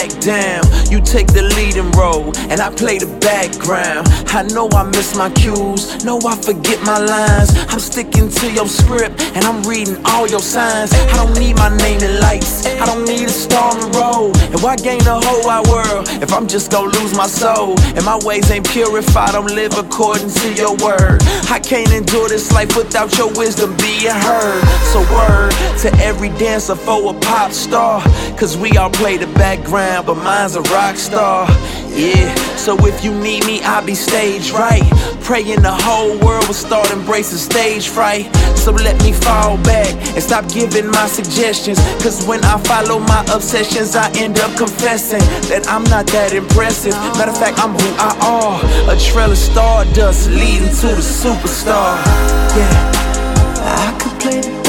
back down. You take the leading role, and I play the background. I know I miss my cues, know I forget my lines. I'm sticking to your script, and I'm reading all your signs. I don't need my name in lights, I don't need a star on the road. And why gain the whole wide world if I'm just gonna lose my soul? And my ways ain't pure if I don't live according to your word. I can't endure this life without your wisdom being heard. So word to every dancer for a pop star, cause we all play the background, but mine's a rock star. Yeah, so if you need me, I'll be stage right. Praying the whole world will start embracing stage fright. So let me fall back and stop giving my suggestions, cause when I follow my obsessions, I end up confessing that I'm not that impressive. Matter of fact, I'm who I are, a trail of stardust leading to the superstar. Yeah, I could play the